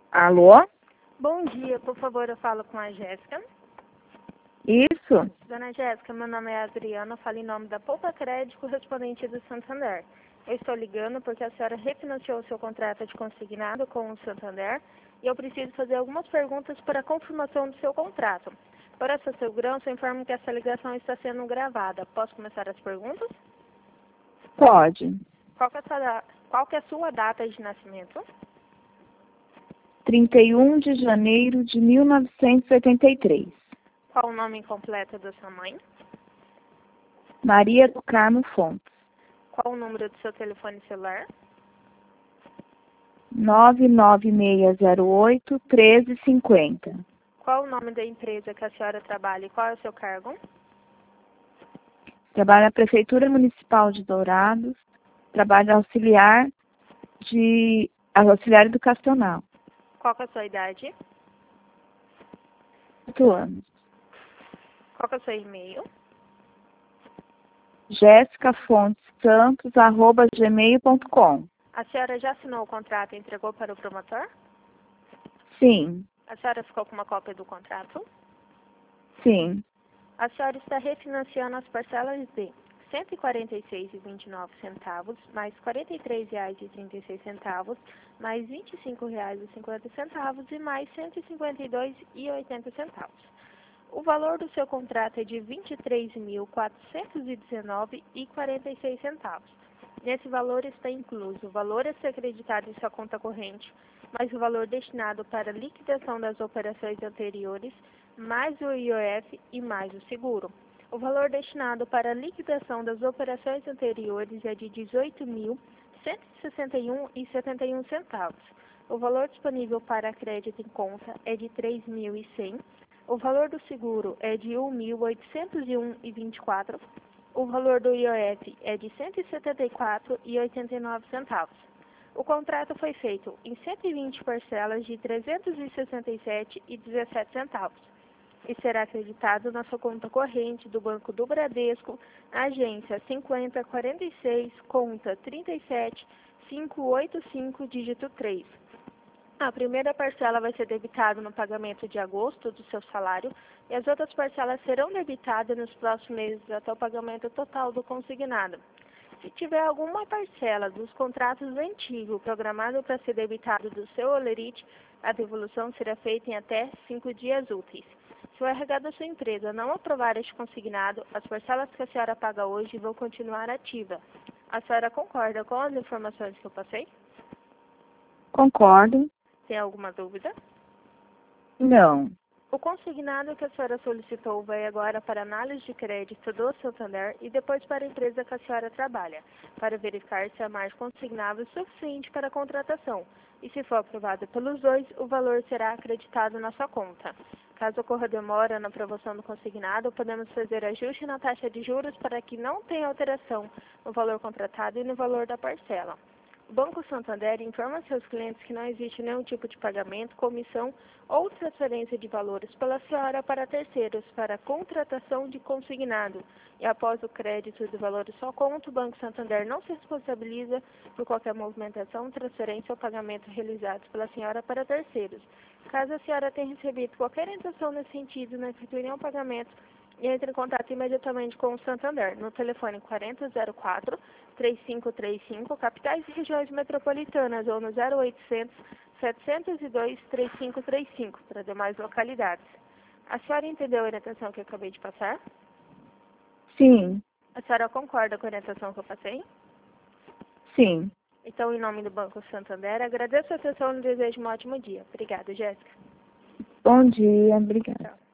Alô? Bom dia, por favor, eu falo com a Jéssica. Isso? Dona Jéssica, meu nome é Adriana, eu falo em nome da Poupa Crédito, correspondente do Santander. Eu estou ligando porque a senhora refinanciou o seu contrato de consignado com o Santander e eu preciso fazer algumas perguntas para a confirmação do seu contrato. Para essa segurança, eu informo que essa ligação está sendo gravada. Posso começar as perguntas? Pode. Qual que é a sua data de nascimento? 31 de janeiro de 1983. Qual o nome completo da sua mãe? Maria do Carmo Fontes. Qual o número do seu telefone celular? 99608-1350. Qual o nome da empresa que a senhora trabalha e qual é o seu cargo? Trabalho na Prefeitura Municipal de Dourados. Trabalho auxiliar educacional. Qual que é a sua idade? 8 anos. Qual que é o seu e-mail? jessicafontessantos@gmail.com. A senhora já assinou o contrato e entregou para o promotor? Sim, A senhora ficou com uma cópia do contrato? sim. A senhora está refinanciando as parcelas de R$ 146,29, mais R$ 43,36, mais R$ 25,50 e mais R$ 152,80. O valor do seu contrato é de R$ 23.419,46. Nesse valor está incluso o valor a ser acreditado em sua conta corrente, mais o valor destinado para liquidação das operações anteriores, mais o IOF e mais o seguro. O valor destinado para liquidação das operações anteriores é de R$ 18.161,71. O valor disponível para crédito em conta é de R$ 3.100. O valor do seguro é de R$ 1.801,24. O valor do IOF é de R$ 174,89. O contrato foi feito em 120 parcelas de R$ 367,17 e será acreditado na sua conta corrente do Banco do Bradesco, agência 5046, conta 37585, dígito 3. A primeira parcela vai ser debitada no pagamento de agosto do seu salário e as outras parcelas serão debitadas nos próximos meses até o pagamento total do consignado. Se tiver alguma parcela dos contratos antigos programado para ser debitado do seu holerite, a devolução será feita em até 5 dias úteis. Se o RH da sua empresa não aprovar este consignado, as parcelas que a senhora paga hoje vão continuar ativas. A senhora concorda com as informações que eu passei? Concordo. Tem alguma dúvida? Não. O consignado que a senhora solicitou vai agora para análise de crédito do Santander e depois para a empresa que a senhora trabalha, para verificar se a margem consignável é suficiente para a contratação. E se for aprovado pelos dois, o valor será acreditado na sua conta. Caso ocorra demora na aprovação do consignado, podemos fazer ajuste na taxa de juros para que não tenha alteração no valor contratado e no valor da parcela. O Banco Santander informa a seus clientes que não existe nenhum tipo de pagamento, comissão ou transferência de valores pela senhora para terceiros para contratação de consignado. E após o crédito de valores só conta, o Banco Santander não se responsabiliza por qualquer movimentação, transferência ou pagamento realizados pela senhora para terceiros. Caso a senhora tenha recebido qualquer orientação nesse sentido, não efetue nenhum pagamento, e entre em contato imediatamente com o Santander, no telefone 4004-3535, capitais e regiões metropolitanas, ou no 0800 702 3535, para demais localidades. A senhora entendeu a orientação que eu acabei de passar? Sim. A senhora concorda com a orientação que eu passei? Sim. Então, em nome do Banco Santander, agradeço a atenção e desejo um ótimo dia. Obrigada, Jéssica. Bom dia. Obrigada. Tchau.